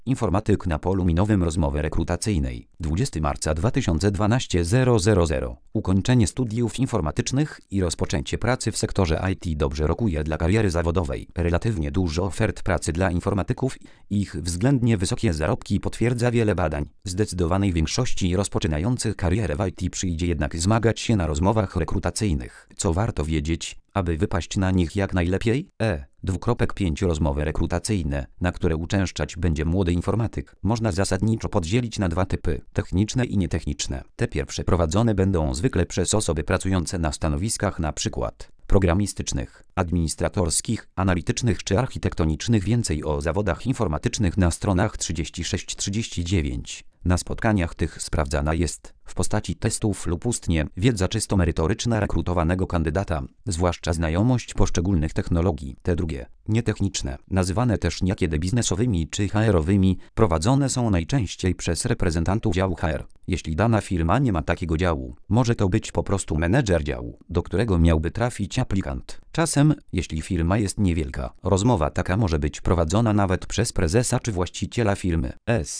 Informatyk na polu minowym rozmowy rekrutacyjnej. 20 marca 2012 000. Ukończenie studiów informatycznych i rozpoczęcie pracy w sektorze IT dobrze rokuje dla kariery zawodowej. Relatywnie dużo ofert pracy dla informatyków i ich względnie wysokie zarobki potwierdza wiele badań. Zdecydowanej większości rozpoczynających karierę w IT przyjdzie jednak zmagać się na rozmowach rekrutacyjnych. Co warto wiedzieć, aby wypaść na nich jak najlepiej? 5 Rozmowy rekrutacyjne, na które uczęszczać będzie młody informatyk, można zasadniczo podzielić na dwa typy: techniczne i nietechniczne. Te pierwsze prowadzone będą zwykle przez osoby pracujące na stanowiskach np. programistycznych, administratorskich, analitycznych czy architektonicznych. Więcej o zawodach informatycznych na stronach 36-39. Na spotkaniach tych sprawdzana jest, w postaci testów lub ustnie, wiedza czysto merytoryczna rekrutowanego kandydata, zwłaszcza znajomość poszczególnych technologii. Te drugie, nietechniczne, nazywane też niekiedy biznesowymi czy HR-owymi, prowadzone są najczęściej przez reprezentantów działu HR. Jeśli dana firma nie ma takiego działu, może to być po prostu menedżer działu, do którego miałby trafić aplikant. Czasem, jeśli firma jest niewielka, rozmowa taka może być prowadzona nawet przez prezesa czy właściciela firmy.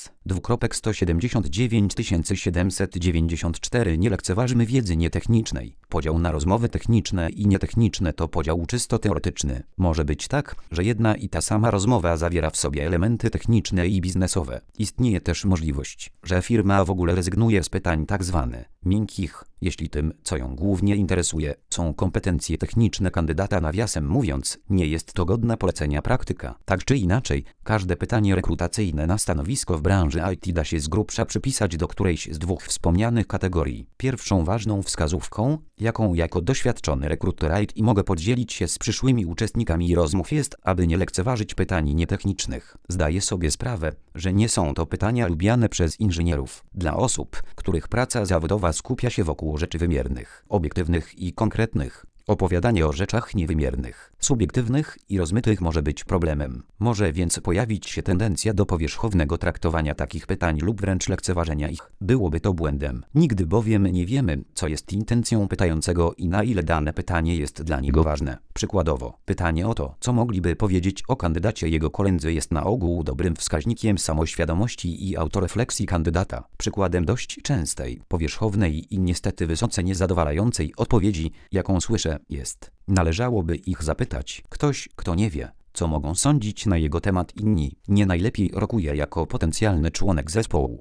179 794 Nie lekceważmy wiedzy nietechnicznej. Podział na rozmowy techniczne i nietechniczne to podział czysto teoretyczny. Może być tak, że jedna i ta sama rozmowa zawiera w sobie elementy techniczne i biznesowe. Istnieje też możliwość, że firma w ogóle rezygnuje z pytań tzw. miękkich, jeśli tym, co ją głównie interesuje, są kompetencje techniczne kandydata. Nawiasem mówiąc, nie jest to godna polecenia praktyka. Tak czy inaczej, każde pytanie rekrutacyjne na stanowisko w branży IT da się z grubsza przypisać do którejś z dwóch wspomnianych kategorii. Pierwszą ważną wskazówką, jaką jako doświadczony rekruter IT mogę podzielić się z przyszłymi uczestnikami rozmów, jest, aby nie lekceważyć pytań nietechnicznych. Zdaję sobie sprawę, że nie są to pytania lubiane przez inżynierów. Dla osób, których praca zawodowa skupia się wokół rzeczy wymiernych, obiektywnych i konkretnych, opowiadanie o rzeczach niewymiernych, subiektywnych i rozmytych może być problemem. Może więc pojawić się tendencja do powierzchownego traktowania takich pytań lub wręcz lekceważenia ich. Byłoby to błędem. Nigdy bowiem nie wiemy, co jest intencją pytającego i na ile dane pytanie jest dla niego ważne. Przykładowo, pytanie o to, co mogliby powiedzieć o kandydacie jego koledzy, jest na ogół dobrym wskaźnikiem samoświadomości i autorefleksji kandydata. Przykładem dość częstej, powierzchownej i niestety wysoce niezadowalającej odpowiedzi, jaką słyszę, jest: należałoby ich zapytać. Ktoś, kto nie wie, co mogą sądzić na jego temat inni, nie najlepiej rokuje jako potencjalny członek zespołu.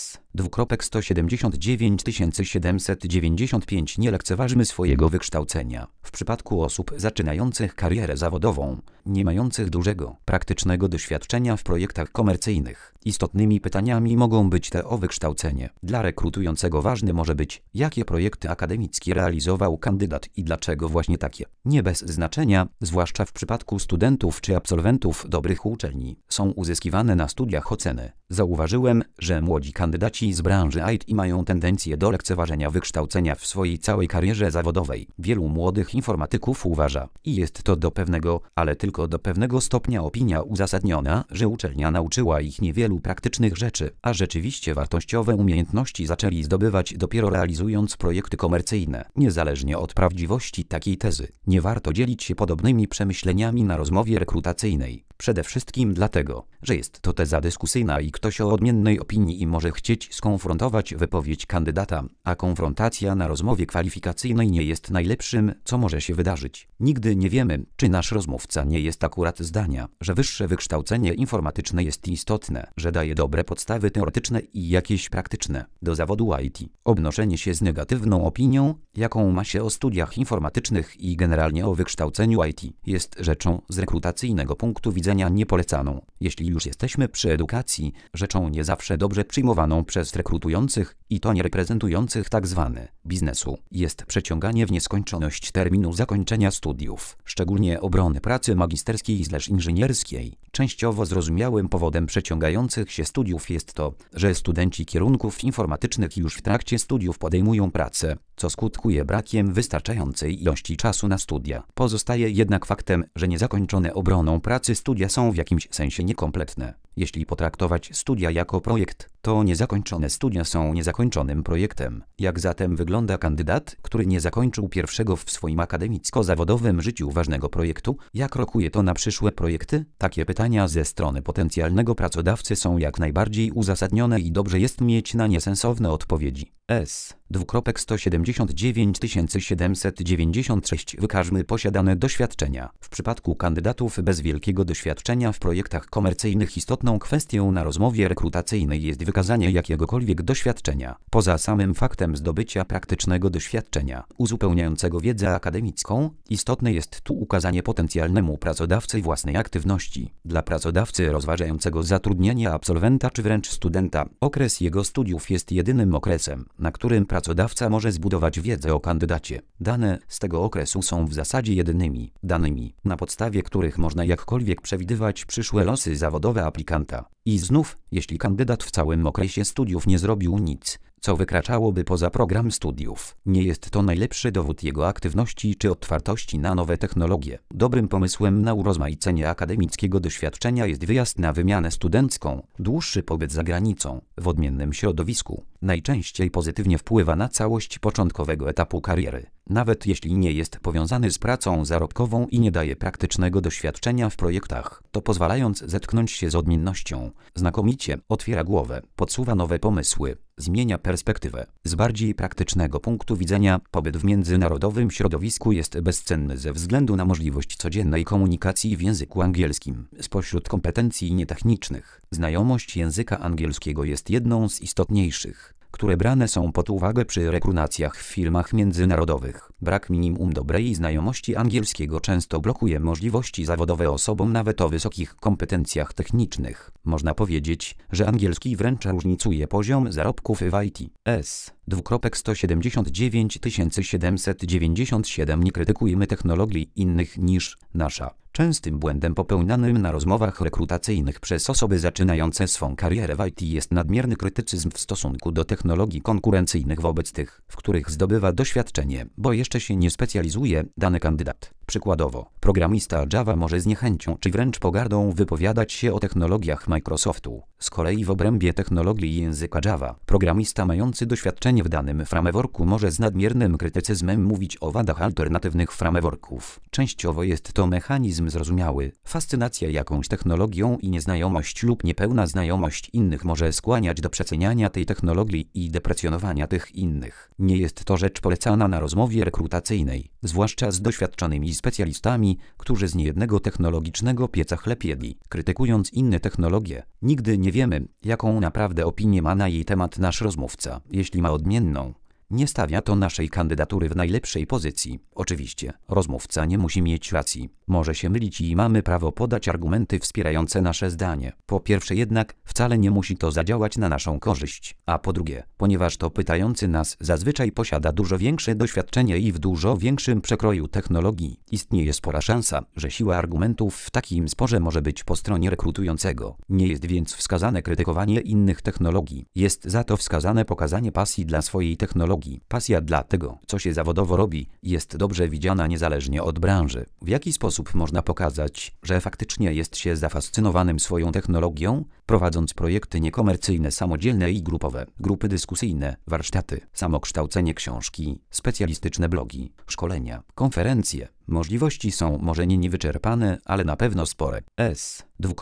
179 795 Nie lekceważmy swojego wykształcenia. W przypadku osób zaczynających karierę zawodową, nie mających dużego, praktycznego doświadczenia w projektach komercyjnych, istotnymi pytaniami mogą być te o wykształcenie. Dla rekrutującego ważne może być, jakie projekty akademickie realizował kandydat i dlaczego właśnie takie. Nie bez znaczenia, zwłaszcza w przypadku studentów czy absolwentów dobrych uczelni, są uzyskiwane na studiach oceny. Zauważyłem, że młodzi kandydaci z branży IT mają tendencję do lekceważenia wykształcenia w swojej całej karierze zawodowej. Wielu młodych informatyków uważa, i jest to do pewnego, ale tylko do pewnego stopnia opinia uzasadniona, że uczelnia nauczyła ich niewielu praktycznych rzeczy, a rzeczywiście wartościowe umiejętności zaczęli zdobywać dopiero realizując projekty komercyjne. Niezależnie od prawdziwości takiej tezy, nie warto dzielić się podobnymi przemyśleniami na rozmowie rekrutacyjnej. Przede wszystkim dlatego, że jest to teza dyskusyjna i ktoś o odmiennej opinii i może chcieć skonfrontować wypowiedź kandydata, a konfrontacja na rozmowie kwalifikacyjnej nie jest najlepszym, co może się wydarzyć. Nigdy nie wiemy, czy nasz rozmówca nie jest akurat zdania, że wyższe wykształcenie informatyczne jest istotne, że daje dobre podstawy teoretyczne i jakieś praktyczne do zawodu IT. Obnoszenie się z negatywną opinią, jaką ma się o studiach informatycznych i generalnie o wykształceniu IT, jest rzeczą z rekrutacyjnego punktu widzenia niepolecaną. Jeśli już jesteśmy przy edukacji, rzeczą nie zawsze dobrze przyjmowaną przez rekrutujących i to nie reprezentujących tzw. biznesu, jest przeciąganie w nieskończoność terminu zakończenia studiów, szczególnie obrony pracy magisterskiej/inżynierskiej. Częściowo zrozumiałym powodem przeciągających się studiów jest to, że studenci kierunków informatycznych już w trakcie studiów podejmują pracę, co skutkuje brakiem wystarczającej ilości czasu na studia. Pozostaje jednak faktem, że niezakończone obroną pracy studia są w jakimś sensie niekompletne. Jeśli potraktować studia jako projekt, to niezakończone studia są niezakończone. niezakończonym projektem. Jak zatem wygląda kandydat, który nie zakończył pierwszego w swoim akademicko-zawodowym życiu ważnego projektu? Jak rokuje to na przyszłe projekty? Takie pytania ze strony potencjalnego pracodawcy są jak najbardziej uzasadnione i dobrze jest mieć na nie sensowne odpowiedzi. S. 19796 Wykażmy posiadane doświadczenia. W przypadku kandydatów bez wielkiego doświadczenia w projektach komercyjnych istotną kwestią na rozmowie rekrutacyjnej jest wykazanie jakiegokolwiek doświadczenia. Poza samym faktem zdobycia praktycznego doświadczenia, uzupełniającego wiedzę akademicką, istotne jest tu ukazanie potencjalnemu pracodawcy własnej aktywności. Dla pracodawcy rozważającego zatrudnienie absolwenta czy wręcz studenta, okres jego studiów jest jedynym okresem, na którym pracodawca może zbudować wiedzę o kandydacie. Dane z tego okresu są w zasadzie jedynymi danymi, na podstawie których można jakkolwiek przewidywać przyszłe losy zawodowe aplikanta. I znów, jeśli kandydat w całym okresie studiów nie zrobił nic, co wykraczałoby poza program studiów, nie jest to najlepszy dowód jego aktywności czy otwartości na nowe technologie. Dobrym pomysłem na urozmaicenie akademickiego doświadczenia jest wyjazd na wymianę studencką, dłuższy pobyt za granicą, w odmiennym środowisku. Najczęściej pozytywnie wpływa na całość początkowego etapu kariery, nawet jeśli nie jest powiązany z pracą zarobkową i nie daje praktycznego doświadczenia w projektach, to pozwalając zetknąć się z odmiennością, znakomicie otwiera głowę, podsuwa nowe pomysły, zmienia perspektywę. Z bardziej praktycznego punktu widzenia, pobyt w międzynarodowym środowisku jest bezcenny ze względu na możliwość codziennej komunikacji w języku angielskim. Spośród kompetencji nietechnicznych, znajomość języka angielskiego jest jedną z istotniejszych, które brane są pod uwagę przy rekrutacjach w firmach międzynarodowych. Brak minimum dobrej znajomości angielskiego często blokuje możliwości zawodowe osobom nawet o wysokich kompetencjach technicznych. Można powiedzieć, że angielski wręcz różnicuje poziom zarobków w IT. S. 2.179 Nie krytykujmy technologii innych niż nasza. Częstym błędem popełnianym na rozmowach rekrutacyjnych przez osoby zaczynające swą karierę w IT jest nadmierny krytycyzm w stosunku do technologii konkurencyjnych wobec tych, w których zdobywa doświadczenie, bo jeszcze się nie specjalizuje dany kandydat. Przykładowo, programista Java może z niechęcią czy wręcz pogardą wypowiadać się o technologiach Microsoftu. Z kolei w obrębie technologii języka Java, programista mający doświadczenie w danym frameworku może z nadmiernym krytycyzmem mówić o wadach alternatywnych frameworków. Częściowo jest to mechanizm zrozumiały. Fascynacja jakąś technologią i nieznajomość lub niepełna znajomość innych może skłaniać do przeceniania tej technologii i deprecjonowania tych innych. Nie jest to rzecz polecana na rozmowie rekrutacyjnej, zwłaszcza z doświadczonymi specjalistami, którzy z niejednego technologicznego pieca chleb jedli. Krytykując inne technologie, nigdy nie wiemy, jaką naprawdę opinię ma na jej temat nasz rozmówca. Jeśli ma odmienną, nie stawia to naszej kandydatury w najlepszej pozycji. Oczywiście, rozmówca nie musi mieć racji. Może się mylić i mamy prawo podać argumenty wspierające nasze zdanie. Po pierwsze jednak, wcale nie musi to zadziałać na naszą korzyść. A po drugie, ponieważ to pytający nas zazwyczaj posiada dużo większe doświadczenie i w dużo większym przekroju technologii, istnieje spora szansa, że siła argumentów w takim sporze może być po stronie rekrutującego. Nie jest więc wskazane krytykowanie innych technologii. Jest za to wskazane pokazanie pasji dla swojej technologii. Pasja dla tego, co się zawodowo robi, jest dobrze widziana niezależnie od branży. W jaki sposób można pokazać, że faktycznie jest się zafascynowanym swoją technologią, prowadząc projekty niekomercyjne, samodzielne i grupowe, grupy dyskusyjne, warsztaty, samokształcenie, książki, specjalistyczne blogi, szkolenia, konferencje. Możliwości są może nie niewyczerpane, ale na pewno spore. S.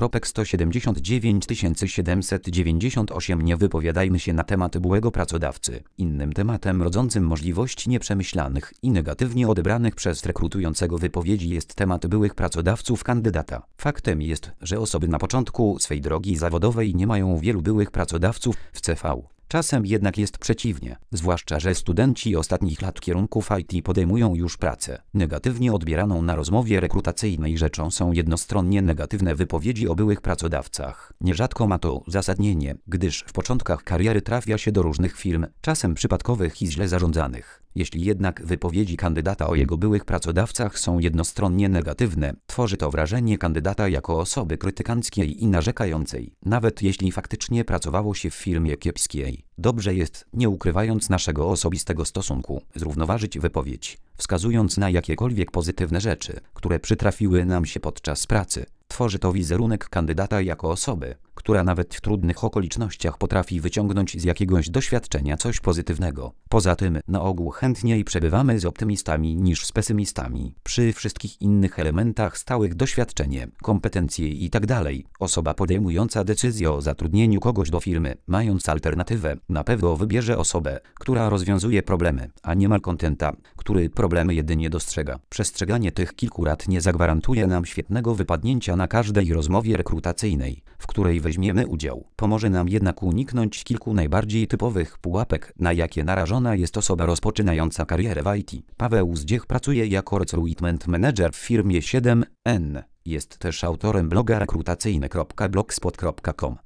2.179 Nie wypowiadajmy się na temat byłego pracodawcy. Innym tematem rodzącym możliwości nieprzemyślanych i negatywnie odebranych przez rekrutującego wypowiedzi jest temat byłych pracodawców kandydata. Faktem jest, że osoby na początku swej drogi zawodowej nie mają wielu byłych pracodawców w CV. Czasem jednak jest przeciwnie, zwłaszcza że studenci ostatnich lat kierunków IT podejmują już pracę. Negatywnie odbieraną na rozmowie rekrutacyjnej rzeczą są jednostronnie negatywne wypowiedzi o byłych pracodawcach. Nierzadko ma to uzasadnienie, gdyż w początkach kariery trafia się do różnych firm, czasem przypadkowych i źle zarządzanych. Jeśli jednak wypowiedzi kandydata o jego byłych pracodawcach są jednostronnie negatywne, tworzy to wrażenie kandydata jako osoby krytykanckiej i narzekającej, nawet jeśli faktycznie pracowało się w firmie kiepskiej. Dobrze jest, nie ukrywając naszego osobistego stosunku, zrównoważyć wypowiedź, wskazując na jakiekolwiek pozytywne rzeczy, które przytrafiły nam się podczas pracy. Tworzy to wizerunek kandydata jako osoby, która nawet w trudnych okolicznościach potrafi wyciągnąć z jakiegoś doświadczenia coś pozytywnego. Poza tym, na ogół chętniej przebywamy z optymistami niż z pesymistami. Przy wszystkich innych elementach stałych doświadczenie, kompetencje itd. Osoba podejmująca decyzję o zatrudnieniu kogoś do firmy, mając alternatywę, na pewno wybierze osobę, która rozwiązuje problemy, a nie malkontenta, który problemy jedynie dostrzega. Przestrzeganie tych kilku rad nie zagwarantuje nam świetnego wypadnięcia na każdej rozmowie rekrutacyjnej, w której weźmiemy udział. Pomoże nam jednak uniknąć kilku najbardziej typowych pułapek, na jakie narażona jest osoba rozpoczynająca karierę w IT. Paweł Zdziech pracuje jako recruitment manager w firmie 7N. Jest też autorem bloga rekrutacyjny.blogspot.com.